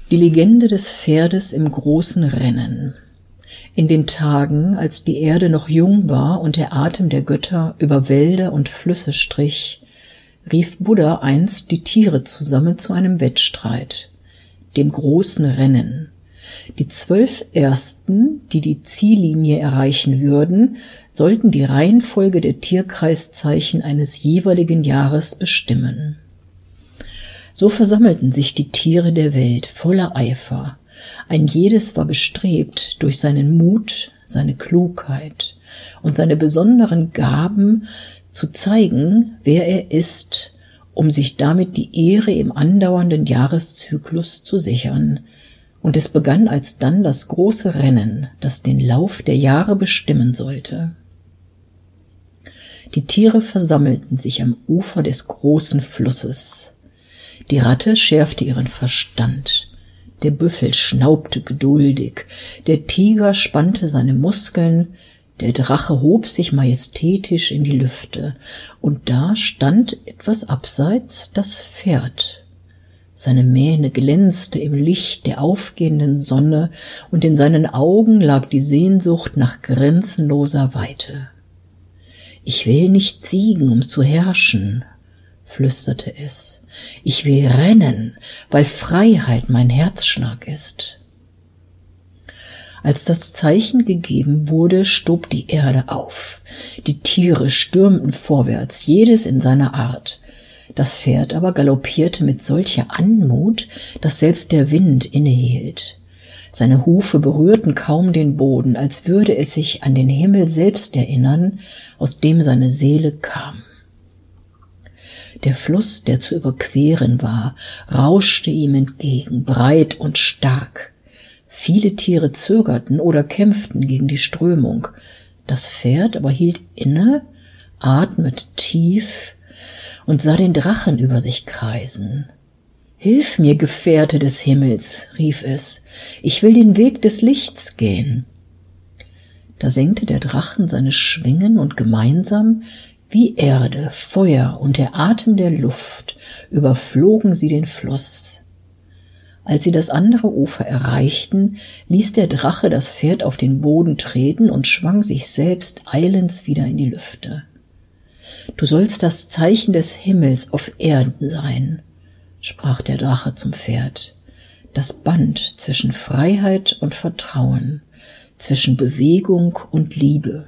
Die Legende des Pferdes im großen Rennen. In den Tagen, als die Erde noch jung war und der Atem der Götter über Wälder und Flüsse strich, rief Buddha einst die Tiere zusammen zu einem Wettstreit, dem großen Rennen. Die 12 Ersten, die die Ziellinie erreichen würden, sollten die Reihenfolge der Tierkreiszeichen eines jeweiligen Jahres bestimmen. So versammelten sich die Tiere der Welt voller Eifer. Ein jedes war bestrebt, durch seinen Mut, seine Klugheit und seine besonderen Gaben zu zeigen, wer er ist, um sich damit die Ehre im andauernden Jahreszyklus zu sichern. Und es begann alsdann das große Rennen, das den Lauf der Jahre bestimmen sollte. Die Tiere versammelten sich am Ufer des großen Flusses. Die Ratte schärfte ihren Verstand, der Büffel schnaubte geduldig, der Tiger spannte seine Muskeln, der Drache hob sich majestätisch in die Lüfte, und da stand etwas abseits das Pferd. Seine Mähne glänzte im Licht der aufgehenden Sonne, und in seinen Augen lag die Sehnsucht nach grenzenloser Weite. »Ich will nicht siegen, um zu herrschen«, flüsterte es. »Ich will rennen, weil Freiheit mein Herzschlag ist.« Als das Zeichen gegeben wurde, stob die Erde auf. Die Tiere stürmten vorwärts, jedes in seiner Art. Das Pferd aber galoppierte mit solcher Anmut, dass selbst der Wind innehielt. Seine Hufe berührten kaum den Boden, als würde es sich an den Himmel selbst erinnern, aus dem seine Seele kam. Der Fluss, der zu überqueren war, rauschte ihm entgegen, breit und stark. Viele Tiere zögerten oder kämpften gegen die Strömung. Das Pferd aber hielt inne, atmete tief und sah den Drachen über sich kreisen. »Hilf mir, Gefährte des Himmels«, rief es, »ich will den Weg des Lichts gehen.« Da senkte der Drachen seine Schwingen und gemeinsam, wie Erde, Feuer und der Atem der Luft, überflogen sie den Fluss. Als sie das andere Ufer erreichten, ließ der Drache das Pferd auf den Boden treten und schwang sich selbst eilends wieder in die Lüfte. »Du sollst das Zeichen des Himmels auf Erden sein«, sprach der Drache zum Pferd, »das Band zwischen Freiheit und Vertrauen, zwischen Bewegung und Liebe.«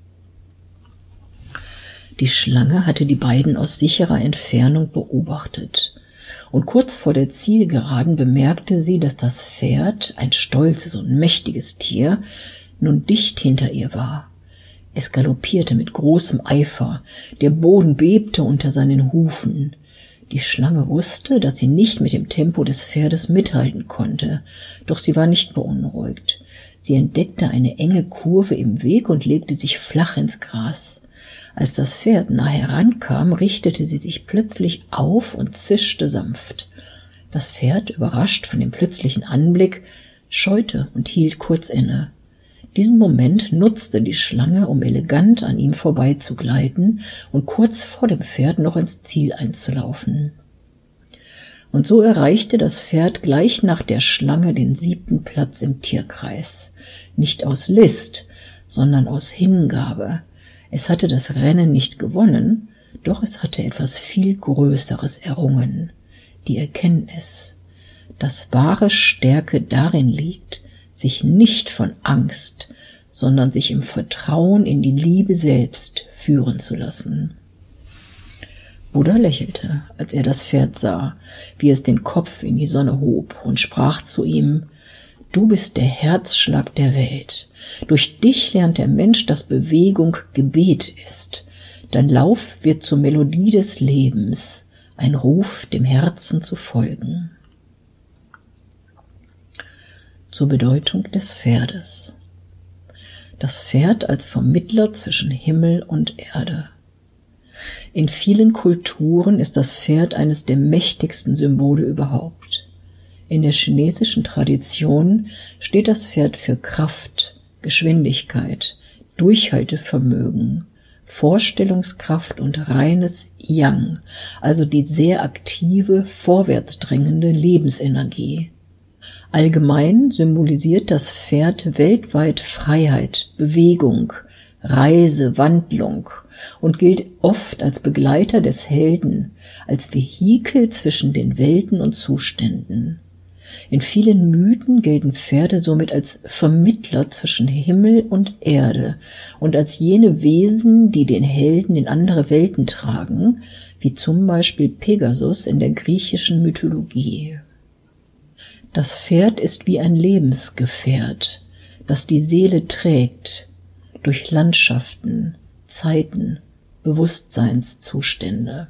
Die Schlange hatte die beiden aus sicherer Entfernung beobachtet, und kurz vor der Zielgeraden bemerkte sie, dass das Pferd, ein stolzes und mächtiges Tier, nun dicht hinter ihr war. Es galoppierte mit großem Eifer, der Boden bebte unter seinen Hufen. Die Schlange wusste, dass sie nicht mit dem Tempo des Pferdes mithalten konnte, doch sie war nicht beunruhigt. Sie entdeckte eine enge Kurve im Weg und legte sich flach ins Gras. Als das Pferd nah herankam, richtete sie sich plötzlich auf und zischte sanft. Das Pferd, überrascht von dem plötzlichen Anblick, scheute und hielt kurz inne. Diesen Moment nutzte die Schlange, um elegant an ihm vorbeizugleiten und kurz vor dem Pferd noch ins Ziel einzulaufen. Und so erreichte das Pferd gleich nach der Schlange den 7. Platz im Tierkreis. Nicht aus List, sondern aus Hingabe. Es hatte das Rennen nicht gewonnen, doch es hatte etwas viel Größeres errungen, die Erkenntnis, dass wahre Stärke darin liegt, sich nicht von Angst, sondern sich im Vertrauen in die Liebe selbst führen zu lassen. Buddha lächelte, als er das Pferd sah, wie es den Kopf in die Sonne hob, und sprach zu ihm: »Du bist der Herzschlag der Welt. Durch dich lernt der Mensch, dass Bewegung Gebet ist. Dein Lauf wird zur Melodie des Lebens, ein Ruf, dem Herzen zu folgen.« Zur Bedeutung des Pferdes. Das Pferd als Vermittler zwischen Himmel und Erde. In vielen Kulturen ist das Pferd eines der mächtigsten Symbole überhaupt. In der chinesischen Tradition steht das Pferd für Kraft, Geschwindigkeit, Durchhaltevermögen, Vorstellungskraft und reines Yang, also die sehr aktive, vorwärtsdrängende Lebensenergie. Allgemein symbolisiert das Pferd weltweit Freiheit, Bewegung, Reise, Wandlung und gilt oft als Begleiter des Helden, als Vehikel zwischen den Welten und Zuständen. In vielen Mythen gelten Pferde somit als Vermittler zwischen Himmel und Erde und als jene Wesen, die den Helden in andere Welten tragen, wie zum Beispiel Pegasus in der griechischen Mythologie. Das Pferd ist wie ein Lebensgefährt, das die Seele trägt, durch Landschaften, Zeiten, Bewusstseinszustände.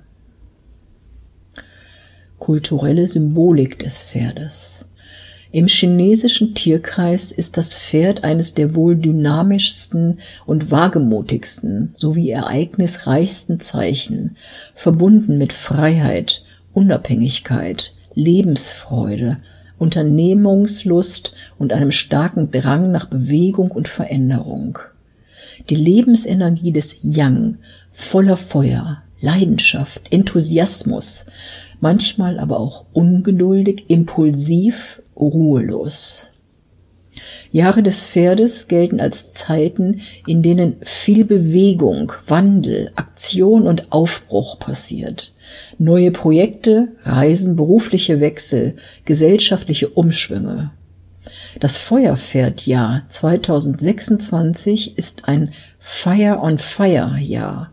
Kulturelle Symbolik des Pferdes. Im chinesischen Tierkreis ist das Pferd eines der wohl dynamischsten und wagemutigsten sowie ereignisreichsten Zeichen, verbunden mit Freiheit, Unabhängigkeit, Lebensfreude, Unternehmungslust und einem starken Drang nach Bewegung und Veränderung. Die Lebensenergie des Yang, voller Feuer, Leidenschaft, Enthusiasmus, manchmal aber auch ungeduldig, impulsiv, ruhelos. Jahre des Pferdes gelten als Zeiten, in denen viel Bewegung, Wandel, Aktion und Aufbruch passiert. Neue Projekte, Reisen, berufliche Wechsel, gesellschaftliche Umschwünge. Das Feuerpferdjahr 2026 ist ein Fire on Fire Jahr.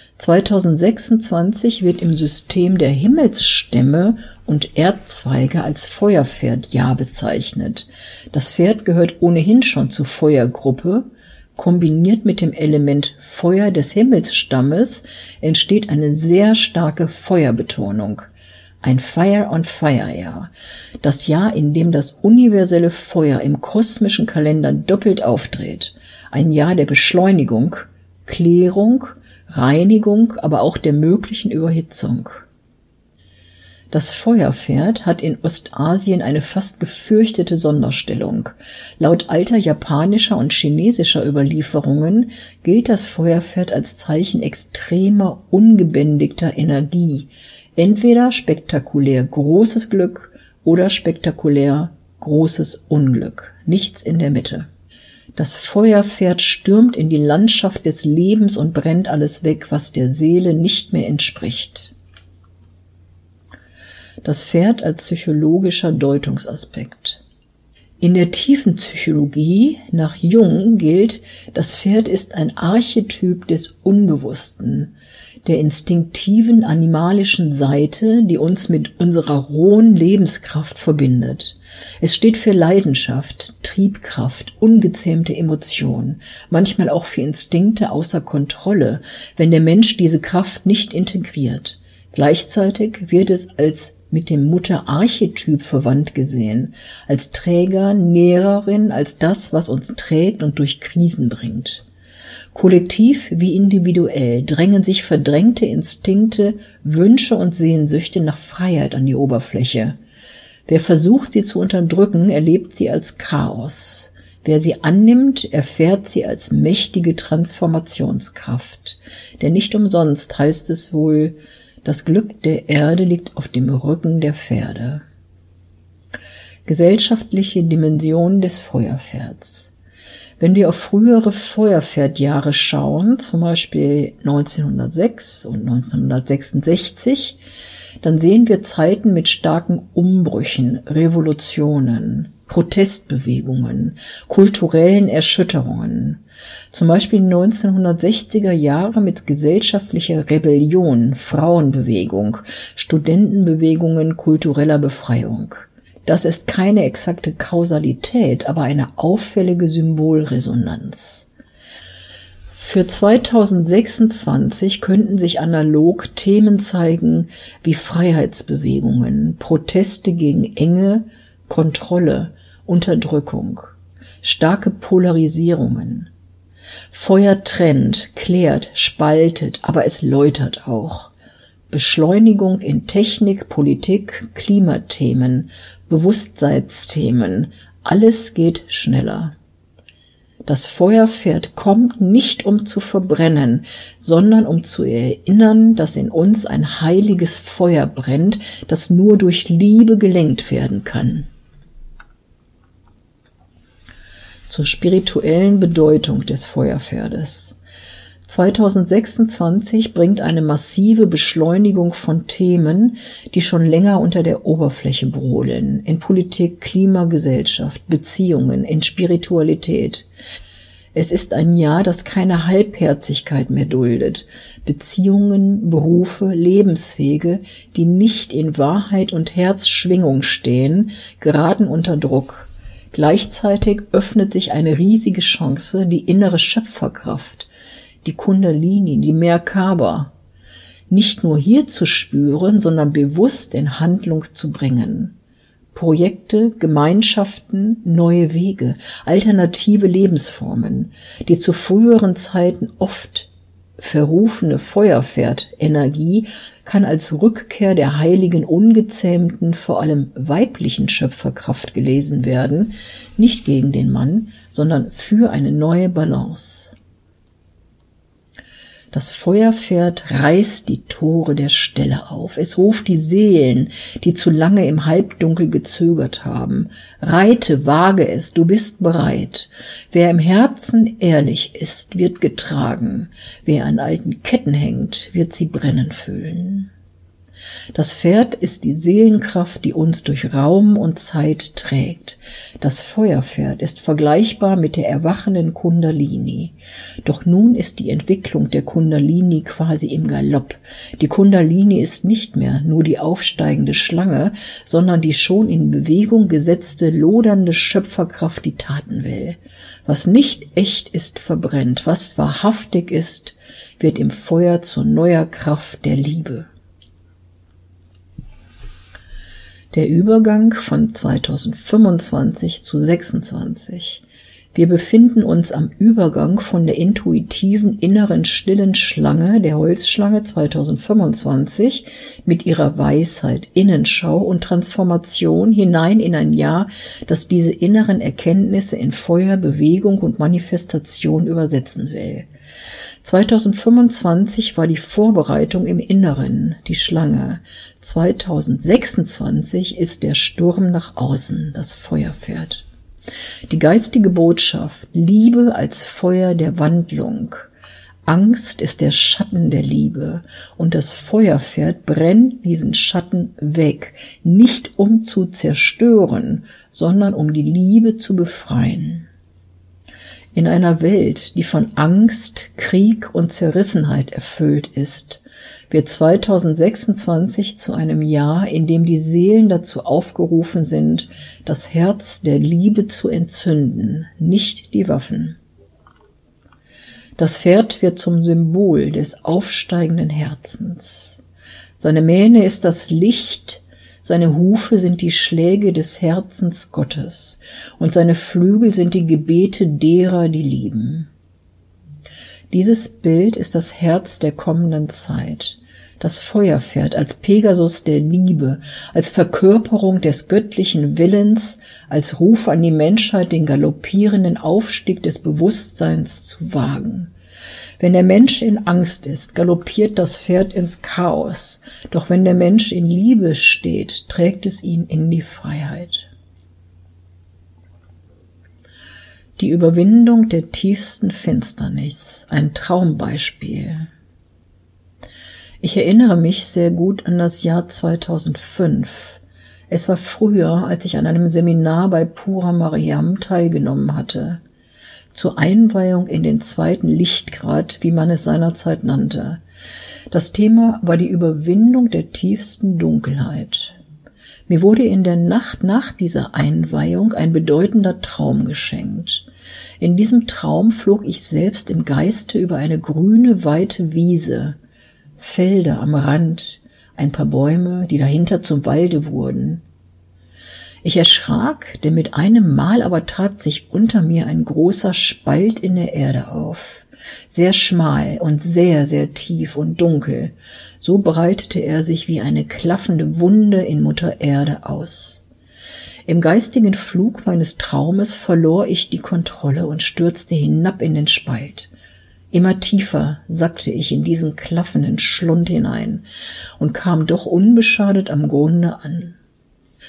2026 wird im System der Himmelsstämme und Erdzweige als Feuerpferdjahr bezeichnet. Das Pferd gehört ohnehin schon zur Feuergruppe. Kombiniert mit dem Element Feuer des Himmelsstammes entsteht eine sehr starke Feuerbetonung. Ein Fire on Fire Jahr. Das Jahr, in dem das universelle Feuer im kosmischen Kalender doppelt auftritt. Ein Jahr der Beschleunigung, Klärung, Reinigung, aber auch der möglichen Überhitzung. Das Feuerpferd hat in Ostasien eine fast gefürchtete Sonderstellung. Laut alter japanischer und chinesischer Überlieferungen gilt das Feuerpferd als Zeichen extremer, ungebändigter Energie, entweder spektakulär großes Glück oder spektakulär großes Unglück, nichts in der Mitte. Das Feuerpferd stürmt in die Landschaft des Lebens und brennt alles weg, was der Seele nicht mehr entspricht. Das Pferd als psychologischer Deutungsaspekt. In der tiefen Psychologie nach Jung gilt, das Pferd ist ein Archetyp des Unbewussten, der instinktiven animalischen Seite, die uns mit unserer rohen Lebenskraft verbindet. Es steht für Leidenschaft, Triebkraft, ungezähmte Emotion, manchmal auch für Instinkte außer Kontrolle, wenn der Mensch diese Kraft nicht integriert. Gleichzeitig wird es als mit dem Mutterarchetyp verwandt gesehen, als Träger, Näherin, als das, was uns trägt und durch Krisen bringt. Kollektiv wie individuell drängen sich verdrängte Instinkte, Wünsche und Sehnsüchte nach Freiheit an die Oberfläche. Wer versucht, sie zu unterdrücken, erlebt sie als Chaos. Wer sie annimmt, erfährt sie als mächtige Transformationskraft. Denn nicht umsonst heißt es wohl, das Glück der Erde liegt auf dem Rücken der Pferde. Gesellschaftliche Dimension des Feuerpferds. Wenn wir auf frühere Feuerpferdjahre schauen, zum Beispiel 1906 und 1966, dann sehen wir Zeiten mit starken Umbrüchen, Revolutionen, Protestbewegungen, kulturellen Erschütterungen. Zum Beispiel 1960er Jahre mit gesellschaftlicher Rebellion, Frauenbewegung, Studentenbewegungen kultureller Befreiung. Das ist keine exakte Kausalität, aber eine auffällige Symbolresonanz. Für 2026 könnten sich analog Themen zeigen wie Freiheitsbewegungen, Proteste gegen Enge, Kontrolle, Unterdrückung, starke Polarisierungen. Feuer trennt, klärt, spaltet, aber es läutert auch. Beschleunigung in Technik, Politik, Klimathemen, Bewusstseinsthemen, alles geht schneller. Das Feuerpferd kommt nicht, um zu verbrennen, sondern um zu erinnern, dass in uns ein heiliges Feuer brennt, das nur durch Liebe gelenkt werden kann. zur spirituellen Bedeutung des Feuerpferdes. 2026 bringt eine massive Beschleunigung von Themen, die schon länger unter der Oberfläche brodeln, in Politik, Klima, Gesellschaft, Beziehungen, in Spiritualität. Es ist ein Jahr, das keine Halbherzigkeit mehr duldet. Beziehungen, Berufe, Lebenswege, die nicht in Wahrheit und Herzschwingung stehen, geraten unter Druck. Gleichzeitig öffnet sich eine riesige Chance, die innere Schöpferkraft, die Kundalini, die Merkaba, nicht nur hier zu spüren, sondern bewusst in Handlung zu bringen. Projekte, Gemeinschaften, neue Wege, alternative Lebensformen, die zu früheren Zeiten oft verrufene Feuerpferdenergie kann als Rückkehr der heiligen, ungezähmten, vor allem weiblichen Schöpferkraft gelesen werden, nicht gegen den Mann, sondern für eine neue Balance. Das Feuerpferd reißt die Tore der Stelle auf. Es ruft die Seelen, die zu lange im Halbdunkel gezögert haben. Reite, wage es, du bist bereit. Wer im Herzen ehrlich ist, wird getragen. Wer an alten Ketten hängt, wird sie brennen fühlen. Das Pferd ist die Seelenkraft, die uns durch Raum und Zeit trägt. Das Feuerpferd ist vergleichbar mit der erwachenden Kundalini. Doch nun ist die Entwicklung der Kundalini quasi im Galopp. Die Kundalini ist nicht mehr nur die aufsteigende Schlange, sondern die schon in Bewegung gesetzte, lodernde Schöpferkraft, die Taten will. Was nicht echt ist, verbrennt. Was wahrhaftig ist, wird im Feuer zur neuer Kraft der Liebe. Der Übergang von 2025 zu 26. Wir befinden uns am Übergang von der intuitiven, inneren, stillen Schlange, der Holzschlange 2025, mit ihrer Weisheit, Innenschau und Transformation hinein in ein Jahr, das diese inneren Erkenntnisse in Feuer, Bewegung und Manifestation übersetzen will. 2025 war die Vorbereitung im Inneren, die Schlange. 2026 ist der Sturm nach außen, das Feuerpferd. Die geistige Botschaft: Liebe als Feuer der Wandlung. Angst ist der Schatten der Liebe und das Feuerpferd brennt diesen Schatten weg, nicht um zu zerstören, sondern um die Liebe zu befreien. In einer Welt, die von Angst, Krieg und Zerrissenheit erfüllt ist, wird 2026 zu einem Jahr, in dem die Seelen dazu aufgerufen sind, das Herz der Liebe zu entzünden, nicht die Waffen. Das Pferd wird zum Symbol des aufsteigenden Herzens. Seine Mähne ist das Licht, seine Hufe sind die Schläge des Herzens Gottes und seine Flügel sind die Gebete derer, die lieben. Dieses Bild ist das Herz der kommenden Zeit, das Feuerpferd als Pegasus der Liebe, als Verkörperung des göttlichen Willens, als Ruf an die Menschheit, den galoppierenden Aufstieg des Bewusstseins zu wagen. Wenn der Mensch in Angst ist, galoppiert das Pferd ins Chaos. Doch wenn der Mensch in Liebe steht, trägt es ihn in die Freiheit. Die Überwindung der tiefsten Finsternis, ein Traumbeispiel. Ich erinnere mich sehr gut an das Jahr 2005. Es war früher, als ich an einem Seminar bei Pura Mariam teilgenommen hatte. Zur Einweihung in den 2. Lichtgrad, wie man es seinerzeit nannte. Das Thema war die Überwindung der tiefsten Dunkelheit. Mir wurde in der Nacht nach dieser Einweihung ein bedeutender Traum geschenkt. In diesem Traum flog ich selbst im Geiste über eine grüne, weite Wiese, Felder am Rand, ein paar Bäume, die dahinter zum Walde wurden. Ich erschrak, denn mit einem Mal aber tat sich unter mir ein großer Spalt in der Erde auf. Sehr schmal und sehr, sehr tief und dunkel. So breitete er sich wie eine klaffende Wunde in Mutter Erde aus. Im geistigen Flug meines Traumes verlor ich die Kontrolle und stürzte hinab in den Spalt. Immer tiefer sackte ich in diesen klaffenden Schlund hinein und kam doch unbeschadet am Grunde an.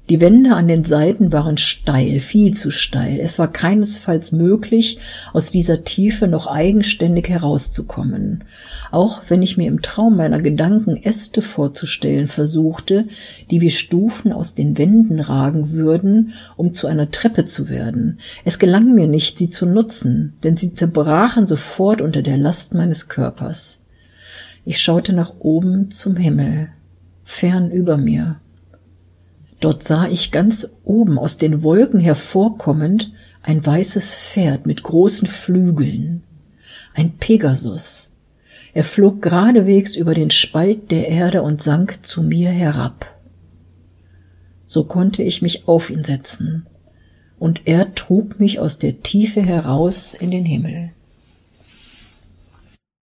Die Wände an den Seiten waren steil, viel zu steil. Es war keinesfalls möglich, aus dieser Tiefe noch eigenständig herauszukommen. Auch wenn ich mir im Traum meiner Gedanken Äste vorzustellen versuchte, die wie Stufen aus den Wänden ragen würden, um zu einer Treppe zu werden. Es gelang mir nicht, sie zu nutzen, denn sie zerbrachen sofort unter der Last meines Körpers. Ich schaute nach oben zum Himmel, fern über mir. Dort sah ich ganz oben aus den Wolken hervorkommend ein weißes Pferd mit großen Flügeln, ein Pegasus. Er flog geradewegs über den Spalt der Erde und sank zu mir herab. So konnte ich mich auf ihn setzen, und er trug mich aus der Tiefe heraus in den Himmel.